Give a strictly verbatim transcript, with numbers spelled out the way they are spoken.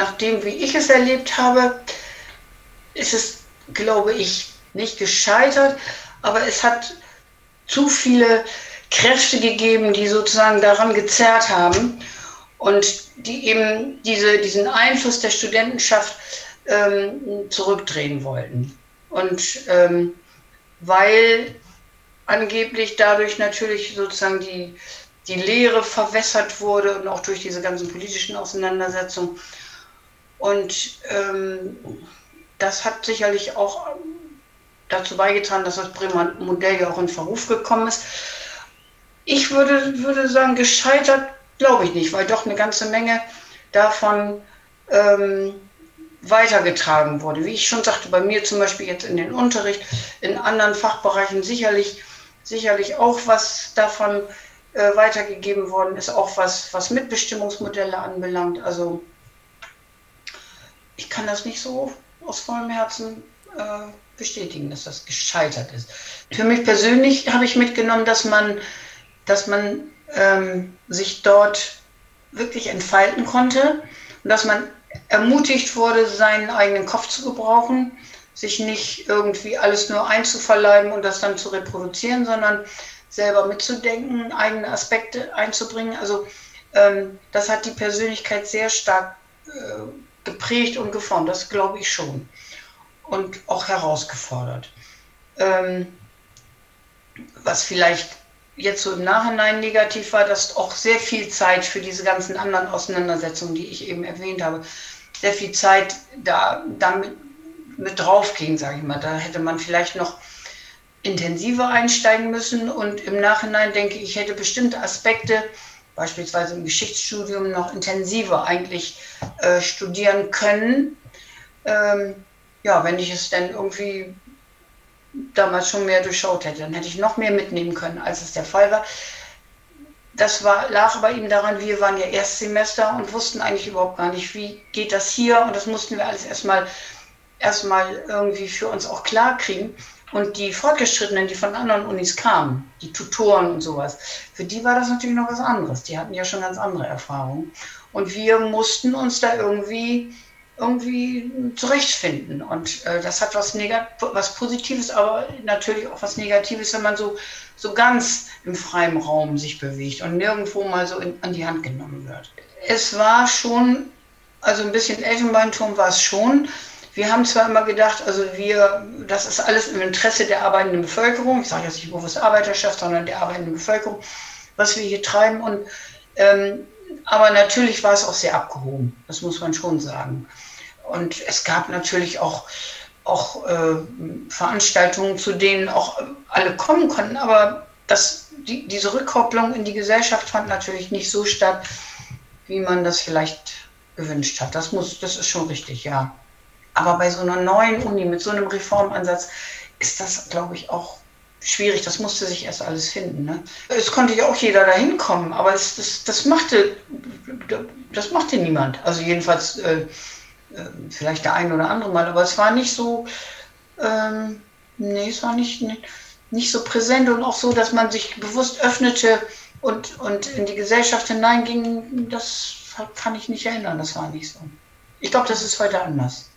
nach dem, wie ich es erlebt habe, ist es, glaube ich, nicht gescheitert, aber es hat zu viele Kräfte gegeben, die sozusagen daran gezerrt haben und die eben diese, diesen Einfluss der Studentenschaft ähm, zurückdrehen wollten. Und ähm, weil angeblich dadurch natürlich sozusagen die, die Lehre verwässert wurde und auch durch diese ganzen politischen Auseinandersetzungen. Und ähm, das hat sicherlich auch dazu beigetragen, dass das Bremer Modell ja auch in Verruf gekommen ist. Ich würde, würde sagen, gescheitert glaube ich nicht, weil doch eine ganze Menge davon ähm, weitergetragen wurde. Wie ich schon sagte, bei mir zum Beispiel jetzt in den Unterricht, in anderen Fachbereichen sicherlich, sicherlich auch was davon äh, weitergegeben worden ist, auch was, was Mitbestimmungsmodelle anbelangt. Also ich kann das nicht so aus vollem Herzen äh, bestätigen, dass das gescheitert ist. Für mich persönlich habe ich mitgenommen, dass man, dass man ähm, sich dort wirklich entfalten konnte und dass man ermutigt wurde, seinen eigenen Kopf zu gebrauchen, sich nicht irgendwie alles nur einzuverleiben und das dann zu reproduzieren, sondern selber mitzudenken, eigene Aspekte einzubringen. Also ähm, das hat die Persönlichkeit sehr stark äh, geprägt und geformt, das glaube ich schon. Und auch herausgefordert. Ähm, was vielleicht jetzt so im Nachhinein negativ war, dass auch sehr viel Zeit für diese ganzen anderen Auseinandersetzungen, die ich eben erwähnt habe, sehr viel Zeit da damit mit drauf ging, sage ich mal. Da hätte man vielleicht noch intensiver einsteigen müssen und im Nachhinein denke ich, hätte bestimmte Aspekte, beispielsweise im Geschichtsstudium, noch intensiver eigentlich äh, studieren können. Ähm, ja, wenn ich es dann irgendwie damals schon mehr durchschaut hätte, dann hätte ich noch mehr mitnehmen können, als es der Fall war. Das war, lag aber eben daran, wir waren ja Erstsemester und wussten eigentlich überhaupt gar nicht, wie geht das hier, und das mussten wir alles erstmal erstmal irgendwie für uns auch klar kriegen. Und die Fortgeschrittenen, die von anderen Unis kamen, die Tutoren und sowas, für die war das natürlich noch was anderes. Die hatten ja schon ganz andere Erfahrungen. Und wir mussten uns da irgendwie irgendwie zurechtfinden. Und äh, das hat was, Negat was Positives, aber natürlich auch was Negatives, wenn man so, so ganz im freien Raum sich bewegt und nirgendwo mal so in, an die Hand genommen wird. Es war schon, also ein bisschen Elfenbeinturm war es schon. Wir haben zwar immer gedacht, also wir, das ist alles im Interesse der arbeitenden Bevölkerung, ich sage jetzt nicht bewusst Arbeiterschaft, sondern der arbeitenden Bevölkerung, was wir hier treiben. Und, ähm, aber natürlich war es auch sehr abgehoben, das muss man schon sagen. Und es gab natürlich auch, auch äh, Veranstaltungen, zu denen auch alle kommen konnten, aber das, die, diese Rückkopplung in die Gesellschaft fand natürlich nicht so statt, wie man das vielleicht gewünscht hat. Das muss, das ist schon richtig, ja. Aber bei so einer neuen Uni mit so einem Reformansatz ist das, glaube ich, auch schwierig. Das musste sich erst alles finden. Ne? Es konnte ja auch jeder dahin kommen, aber es, das, das, machte, das machte niemand. Also jedenfalls äh, vielleicht der eine oder andere mal, aber es war nicht so, ähm, nee, es war nicht, nicht so präsent und auch so, dass man sich bewusst öffnete und, und in die Gesellschaft hineinging. Das kann ich nicht erinnern, das war nicht so. Ich glaube, das ist heute anders.